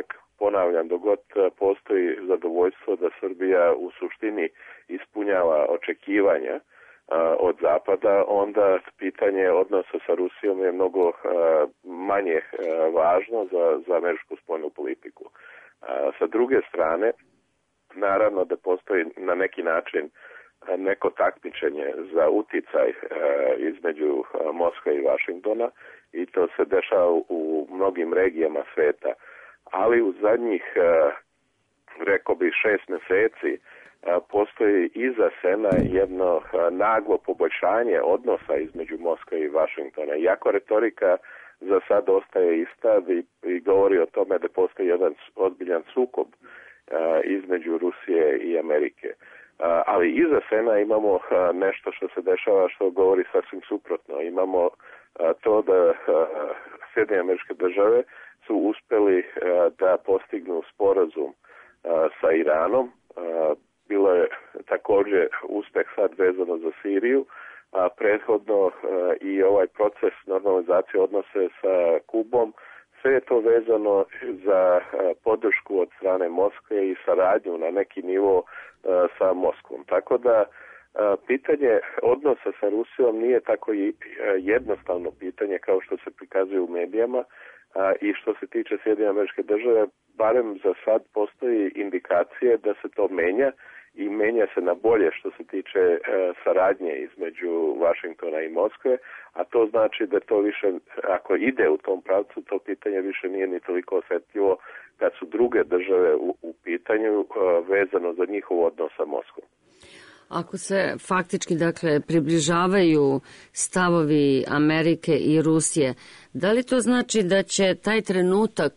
postoji zadovoljstvo da Srbija u suštini ispunjava očekivanja od Zapada, onda pitanje odnosa sa Rusijom je mnogo manje važno za američku spoljnu politiku. Sa druge strane, naravno da postoji na neki način neko takmičenje za uticaj između Moskve i Vašingtona i to se dešava u mnogim regijama sveta. Ali u zadnjih, rekao bih, 6 meseci postoji iza sena jedno naglo poboljšanje odnosa između Moskve i Vašingtona. Iako retorika za sad ostaje ista i govori o tome da postoji jedan ozbiljan sukob između Rusije i Amerike. Ali iza scena imamo nešto što se dešava što govori sasvim suprotno. Imamo to da Sjedinjene Američke Države su uspeli da postignu sporazum sa Iranom. Bilo je također uspeh sad vezano za Siriju, a prethodno i ovaj proces normalizacije odnose sa Kubom. Sve je to vezano za podršku od strane Moskve i saradnju na neki nivo sa Moskvom. Tako da pitanje odnosa sa Rusijom nije tako jednostavno pitanje kao što se prikazuje u medijama, i što se tiče Sjedinjenih Američke Države, barem za sad postoji indikacije da se to menja i menja se na bolje što se tiče saradnje između Vašingtona i Moskve, a to znači da to više, ako ide u tom pravcu, to pitanje više nije ni toliko osjetljivo kad su druge države u pitanju vezano za njihov odnos sa Moskvom. Ako se faktički, dakle, približavaju stavovi Amerike i Rusije, da li to znači da će taj trenutak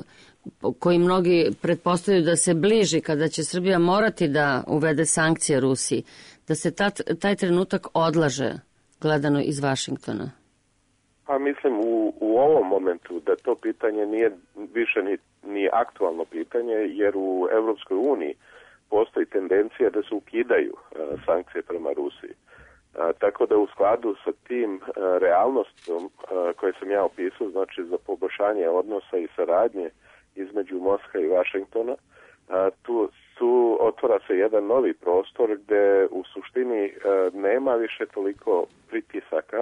koji mnogi pretpostavljaju da se bliži, kada će Srbija morati da uvede sankcije Rusiji, da se taj trenutak odlaže, gledano iz Vašingtona? Pa mislim u ovom momentu da to pitanje nije više ni aktualno pitanje, jer u Evropskoj uniji postoji tendencija da se ukidaju sankcije prema Rusiji. Tako da u skladu sa tim realnostom koje sam ja opisao, znači za poboljšanje odnosa i saradnje između Moskve i Vašingtona, tu otvara se jedan novi prostor gde u suštini nema više toliko pritisaka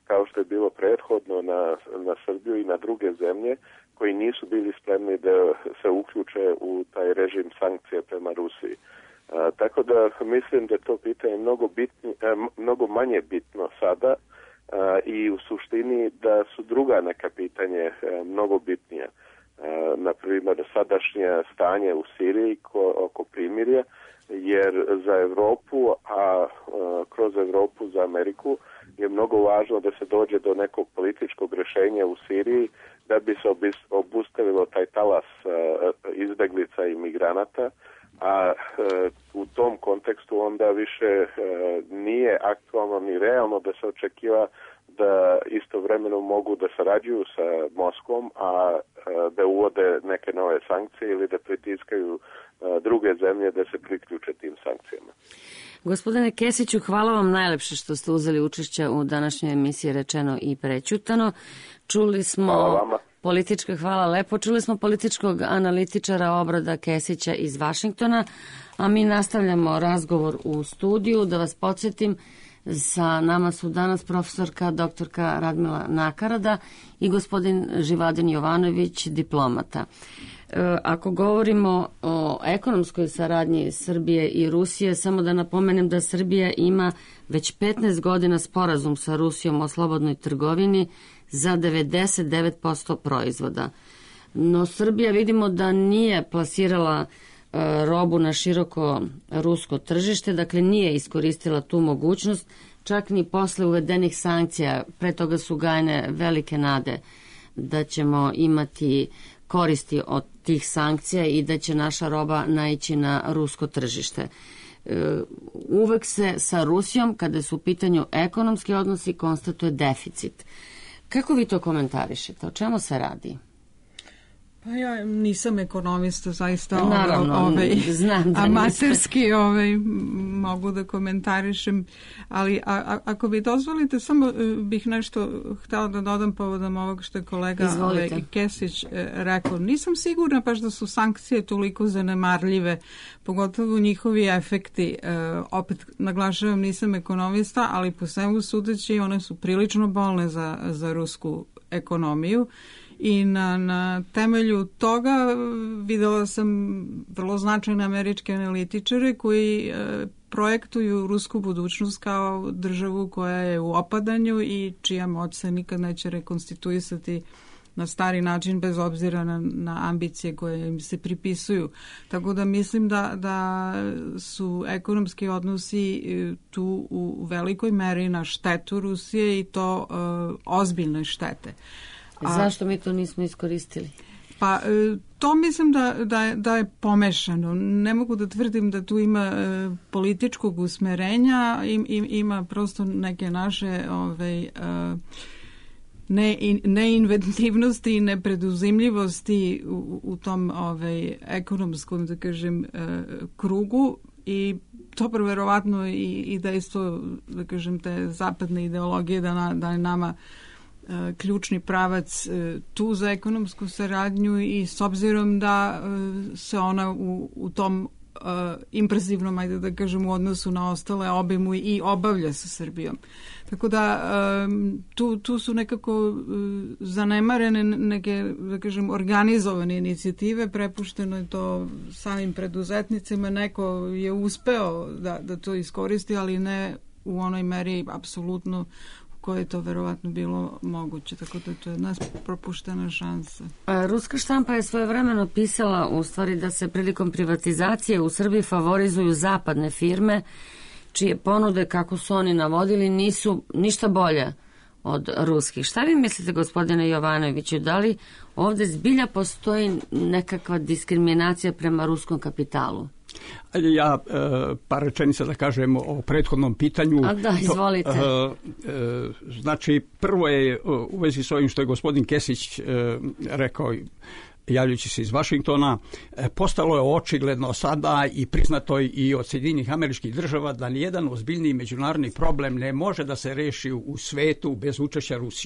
kao što je bilo prethodno na Srbiju i na druge zemlje koji nisu bili spremni da se uključe u taj režim sankcije prema Rusiji. Tako da mislim da je to pitanje mnogo manje bitno sada i u suštini da su druga neka pitanje mnogo bitnija. Na primjer, sadašnje stanje u Siriji oko primirja, jer za Europu, a kroz Europu za Ameriku je mnogo važno da se dođe do nekog političkog rješenja u Siriji da bi se obustavilo taj talas izbeglica i migranata, a u tom kontekstu onda više nije aktualno ni realno da se očekiva da istovremeno mogu da sarađuju sa Moskvom, a da uvode neke nove sankcije ili da pritiskaju druge zemlje da se priključe tim sankcijama. Gospodine Kesiću, hvala vam najlepše što ste uzeli učešće u današnjoj emisiji Rečeno i prećutano. Čuli smo hvala lepo. Čuli smo političkog analitičara Obrada Kesića iz Vašingtona, a mi nastavljamo razgovor u studiju. Da vas podsjetim, sa nama su danas profesorka doktorka Radmila Nakarada i gospodin Živadin Jovanović, diplomata. Ako govorimo o ekonomskoj saradnji Srbije i Rusije, samo da napomenem da Srbija ima već 15 godina sporazum sa Rusijom o slobodnoj trgovini za 99% proizvoda. No Srbija vidimo da nije plasirala robu na široko rusko tržište, dakle nije iskoristila tu mogućnost, čak ni posle uvedenih sankcija. Pre toga su gajene velike nade da ćemo imati koristi od tih sankcija i da će naša roba naići na rusko tržište. Uvek se sa Rusijom, kada su u pitanju ekonomski odnosi, konstatuje deficit. Kako vi to komentarišete? O čemu se radi? Pa ja nisam ekonomista, zaista znam da amaterski mogu da komentarišem, ali ako bi dozvolite, samo bih nešto htjela da dodam povodom ovog što je kolega Kesić rekao. Nisam sigurna baš da su sankcije toliko zanemarljive, pogotovo njihovi efekti. Opet naglašavam, nisam ekonomista, ali po svemu sudeći one su prilično bolne za rusku ekonomiju. I na temelju toga videla sam vrlo značajne američke analitičare koji projektuju rusku budućnost kao državu koja je u opadanju i čija moć se nikad neće rekonstituisati na stari način bez obzira na ambicije koje im se pripisuju. Tako da mislim da su ekonomski odnosi tu u velikoj meri na štetu Rusije i to ozbiljne štete. Zašto mi to nismo iskoristili? Pa to mislim da je pomešano. Ne mogu da tvrdim da tu ima političkog usmerenja, ima prosto neke naše neinventivnosti i nepreduzimljivosti u tom ekonomskom, da kažem, krugu i to verovatno i dejstvo, da kažem, te zapadne ideologije da je nama ključni pravac tu za ekonomsku saradnju i s obzirom da se ona u tom impresivnom, ajde da kažem, u odnosu na ostale obimu i obavlja sa Srbijom. Tako da tu su nekako zanemarene neke, da kažem, organizovane inicijative, prepušteno je to samim preduzetnicima, neko je uspeo da to iskoristi, ali ne u onoj meri apsolutno koje je to verovatno bilo moguće, tako da to je jedna propuštena šansa. Ruska štampa je svojevremeno pisala u stvari da se prilikom privatizacije u Srbiji favorizuju zapadne firme, čije ponude, kako su oni navodili, nisu ništa bolje od ruskih. Šta vi mislite, gospodine Jovanoviću, da li ovdje zbilja postoji nekakva diskriminacija prema ruskom kapitalu? Ja par rečenica da kažem o prethodnom pitanju. Izvolite. Znači, prvo je u vezi s ovim što je gospodin Kesić rekao, javljajući se iz Vašingtona, postalo je očigledno sada i priznato i od Sjedinjenih Američkih Država da nijedan ozbiljniji međunarodni problem ne može da se reši u svetu bez učešća Rusije.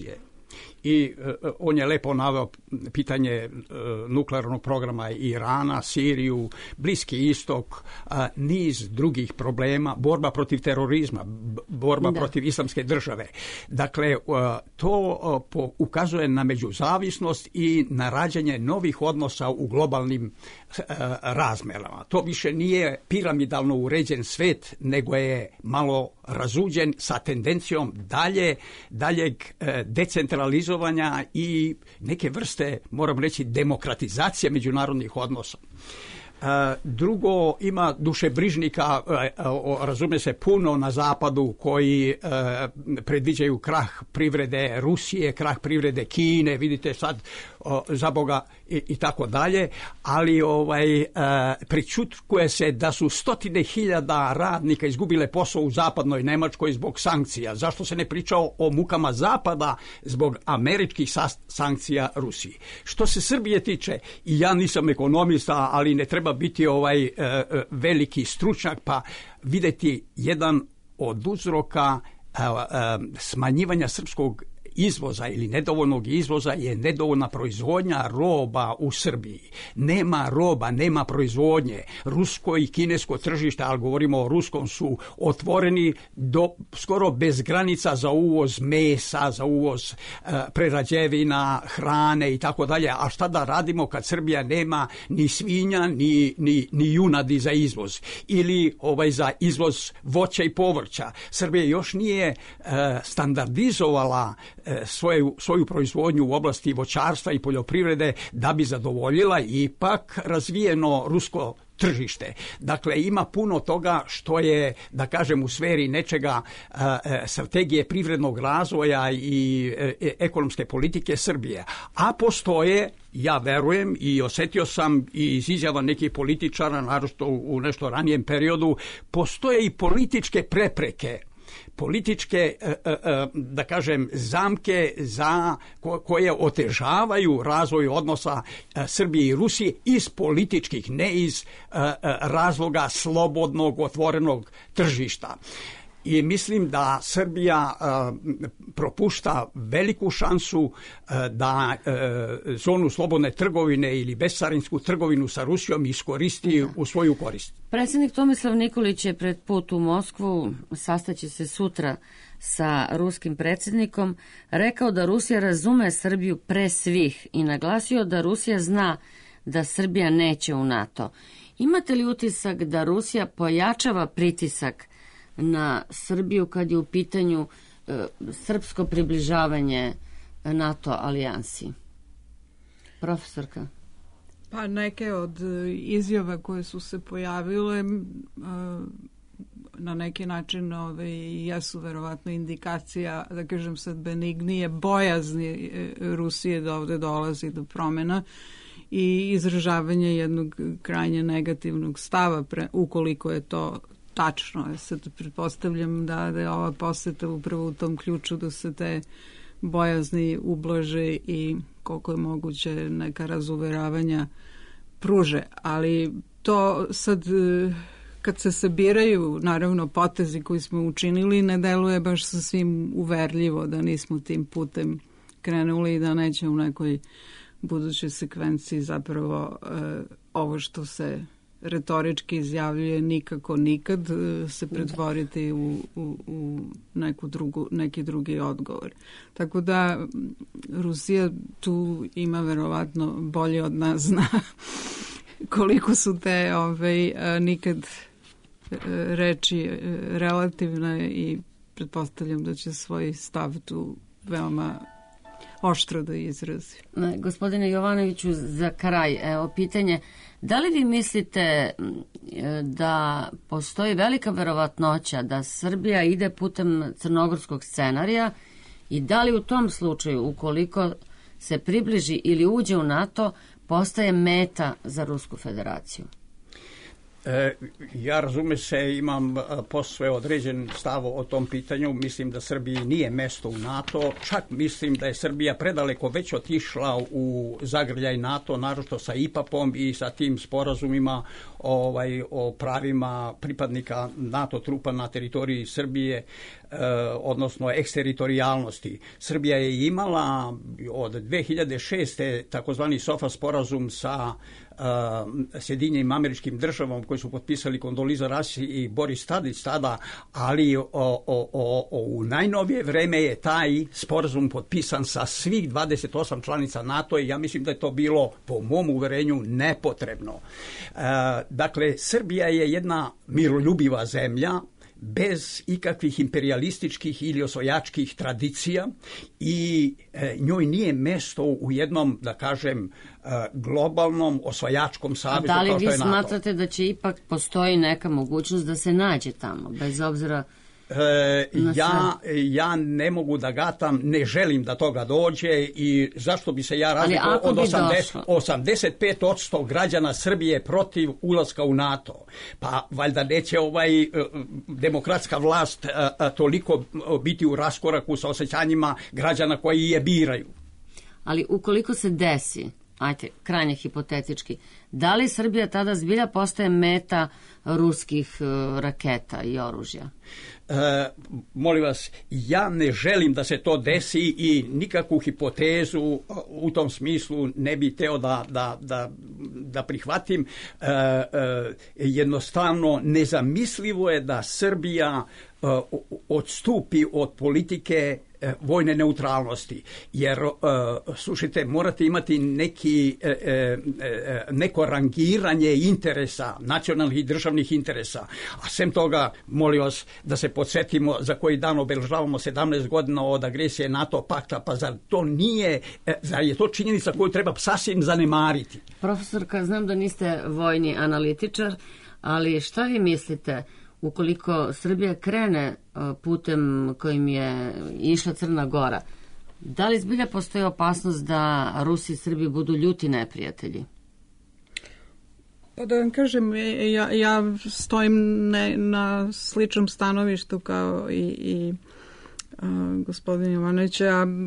I on je lepo naveo pitanje nuklearnog programa Irana, Siriju, Bliski istok, niz drugih problema, borba protiv terorizma, borba protiv islamske države. Dakle, to ukazuje na međuzavisnost i na rađanje novih odnosa u globalnim razmerama. To više nije piramidalno uređen svet, nego je malo razuđen sa tendencijom daljeg decentralizovanja i neke vrste, moram reći, demokratizacije međunarodnih odnosa. Drugo, ima dušebrižnika, razume se, puno na zapadu koji predviđaju krah privrede Rusije, krah privrede Kine, vidite sad za Boga i tako dalje, ali prečutkuje se da su 100.000 radnika izgubile posao u zapadnoj Nemačkoj zbog sankcija. Zašto se ne priča o mukama zapada zbog američkih sankcija Rusiji? Što se Srbije tiče, i ja nisam ekonomista, ali ne treba biti veliki stručnjak pa vidjeti jedan od uzroka smanjivanja srpskog izvoza ili nedovoljnog izvoza je nedovoljna proizvodnja roba u Srbiji. Nema roba, nema proizvodnje. Rusko i kinesko tržište, ali govorimo o ruskom, su otvoreni do skoro bez granica za uvoz mesa, za uvoz prerađevina, hrane i tako dalje. A šta da radimo kad Srbija nema ni svinja, ni junadi za izvoz ili za izvoz voća i povrća. Srbija još nije standardizovala svoju proizvodnju u oblasti voćarstva i poljoprivrede da bi zadovoljila ipak razvijeno rusko tržište. Dakle, ima puno toga što je, da kažem, u sferi nečega strategije privrednog razvoja i ekonomske politike Srbije. A postoje, ja verujem i osjetio sam i iz izjava nekih političara, naročito u nešto ranijem periodu, postoje i političke prepreke, političke, da kažem, zamke koje otežavaju razvoj odnosa Srbije i Rusije iz političkih, ne iz razloga slobodnog, otvorenog tržišta. I mislim da Srbija propušta veliku šansu da zonu slobodne trgovine ili bescarinsku trgovinu sa Rusijom iskoristi u svoju korist. Predsjednik Tomislav Nikolić je pred put u Moskvu, sastaće se sutra sa ruskim predsjednikom, rekao da Rusija razume Srbiju pre svih i naglasio da Rusija zna da Srbija neće u NATO. Imate li utisak da Rusija pojačava pritisak na Srbiju kad je u pitanju srpsko približavanje NATO alijansi? Profesorka? Pa neke od izjava koje su se pojavile na neki način jesu verovatno indikacija, da kažem sad benignije, bojazni Rusije da ovde dolazi do promjena i izražavanje jednog krajnje negativnog stava ukoliko je to tačno. Sad pretpostavljam da je ova poseta upravo u tom ključu da se te bojazni ublaže i koliko je moguće neka razuveravanja pruže. Ali to sad kad se sabiraju naravno potezi koji smo učinili ne deluje baš sasvim uverljivo da nismo tim putem krenuli i da neće u nekoj budućoj sekvenciji zapravo ovo što se retorički izjavljuje nikako nikad se pretvoriti u neki drugi odgovor. Tako da Rusija tu ima verovatno bolje od nas zna koliko su te nikad reči relativne i pretpostavljam da će svoj stav tu veoma oštro da izrazi. Gospodine Jovanoviću, za kraj, evo pitanje, da li vi mislite da postoji velika verovatnoća da Srbija ide putem crnogorskog scenarija i da li u tom slučaju, ukoliko se približi ili uđe u NATO, postaje meta za Rusku federaciju? Ja razume se, imam posve određen stav o tom pitanju. Mislim da Srbiji nije mesto u NATO. Čak mislim da je Srbija predaleko već otišla u zagrljaj NATO, naročito sa IPAP-om i sa tim sporazumima o pravima pripadnika NATO trupa na teritoriji Srbije, odnosno eksteritorijalnosti. Srbija je imala od 2006. takozvani SOFA sporazum sa Sjedinjenim Američkim Državama koji su potpisali Kondoliza Rice i Boris Tadić tada, ali u najnovije vreme je taj sporazum potpisan sa svih 28 članica NATO i ja mislim da je to bilo, po mom uverenju, nepotrebno. Dakle, Srbija je jedna miroljubiva zemlja, bez ikakvih imperialističkih ili osvajačkih tradicija i njoj nije mesto u jednom, da kažem, globalnom osvajačkom savezu kao što je NATO. A da li vi smatrate da će ipak postoji neka mogućnost da se nađe tamo, bez obzira ja ne mogu da gatam, ne želim da toga dođe i zašto bi se ja razlikovao od 85% građana Srbije protiv ulaska u NATO. Pa valjda neće demokratska vlast toliko biti u raskoraku sa osjećanjima građana koji je biraju. Ali ukoliko se desi, ajte, krajnje hipotetički, da li Srbija tada zbilja postaje meta ruskih raketa i oružja? Molim vas, ja ne želim da se to desi i nikakvu hipotezu u tom smislu ne bi teo da prihvatim. Jednostavno, nezamislivo je da Srbija odstupi od politike vojne neutralnosti, jer slušajte, morate imati neko rangiranje interesa, nacionalnih i državnih interesa, a sem toga, molim vas, da se podsjetimo za koji dan obeležavamo 17 godina od agresije NATO pakta, pa zar je to činjenica koju treba sasvim zanemariti? Profesorka, znam da niste vojni analitičar, ali šta vi mislite ukoliko Srbija krene putem kojim je išla Crna Gora? Da li zbilja postoji opasnost da Rusi i Srbi budu ljuti neprijatelji? Pa da vam kažem, ja stojim na sličnom stanovištu kao i gospodin Jovanović,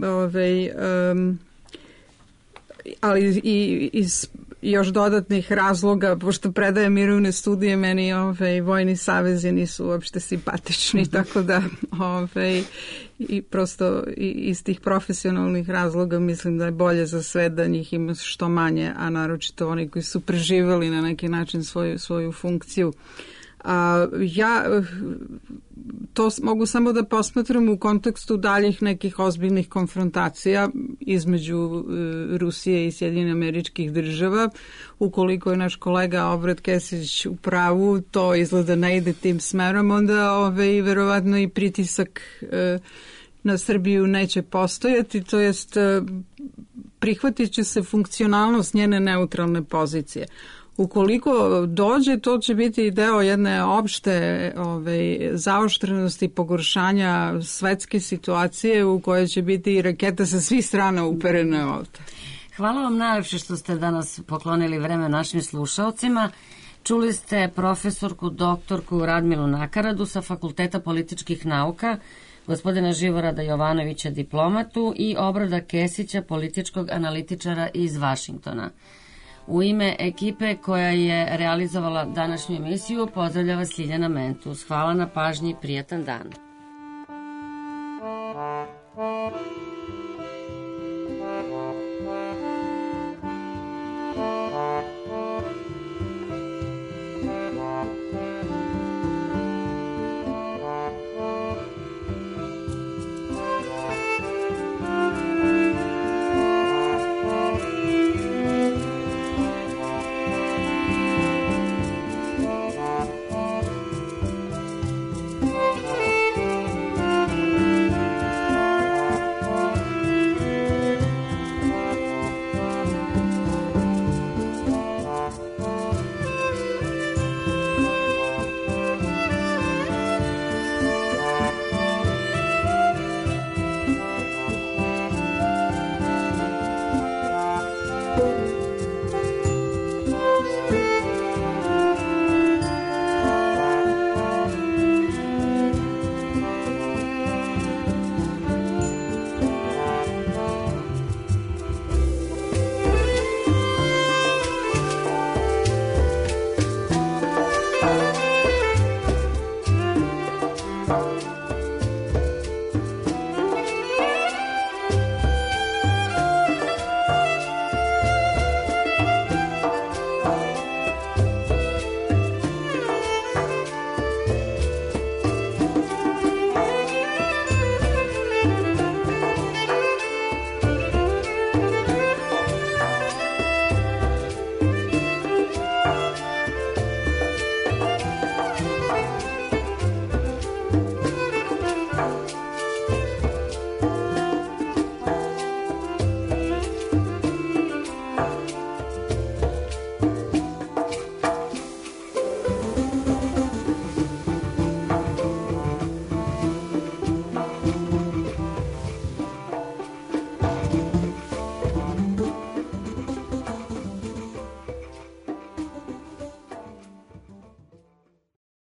ali i iz još dodatnih razloga, pošto predajem mirovne studije, meni vojni savezi nisu uopšte simpatični, tako da i prosto iz tih profesionalnih razloga mislim da je bolje za sve da njih ima što manje, a naročito oni koji su preživali na neki način svoju funkciju. Ja to mogu samo da posmatram u kontekstu daljih nekih ozbiljnih konfrontacija između Rusije i Sjedinjenih Američkih Država. Ukoliko je naš kolega Obrat Kesić u pravu, to izgleda ne ide tim smerom, onda verovatno i pritisak na Srbiju neće postojati, to jest prihvatit će se funkcionalnost njene neutralne pozicije. Ukoliko dođe, to će biti deo jedne opšte zaoštrenosti pogoršanja svetske situacije u kojoj će biti i raketa sa svih strana uperene ovde. Hvala vam najlepše što ste danas poklonili vreme našim slušalcima. Čuli ste profesorku doktorku Radmilu Nakaradu sa Fakulteta političkih nauka, gospodina Živorada Jovanovića, diplomatu, i Obrada Kesića, političkog analitičara iz Vašingtona. U ime ekipe koja je realizovala današnju emisiju pozdravlja vas Ljiljana Mentus. Hvala na pažnji i prijatan dan.